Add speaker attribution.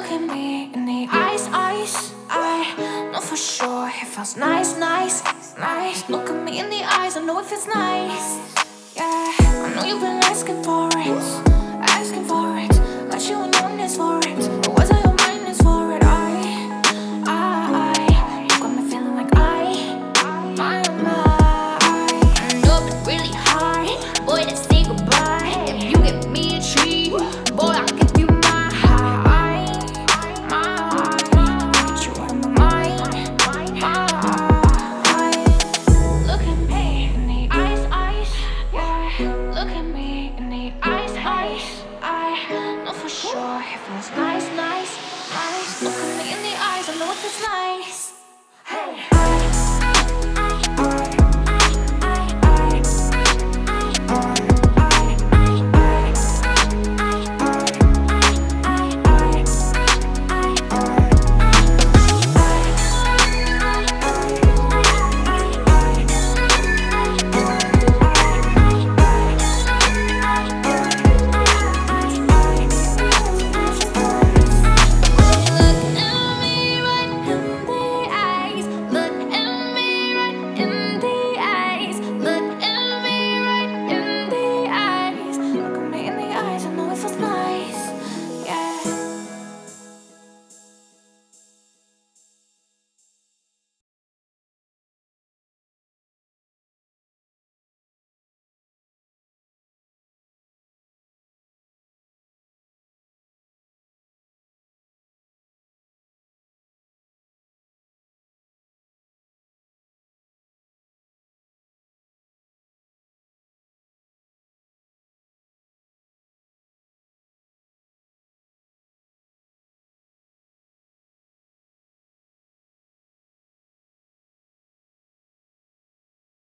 Speaker 1: Look at me in the eyes. I know for sure it feels nice. Look at me in the eyes, I know it feels nice. Yeah, I know you've been asking for it. Got you in numbness for it. But was I your mindness for it? You got me feeling like my. I know it's really hard, boy, to say goodbye. If you give me a treat, boy, I'll give you my heart. Get you out of my mind. Look at me in the eyes. Yeah, look at me in the eyes. I know for sure it feels nice. Look at me in the eyes, I know it feels nice.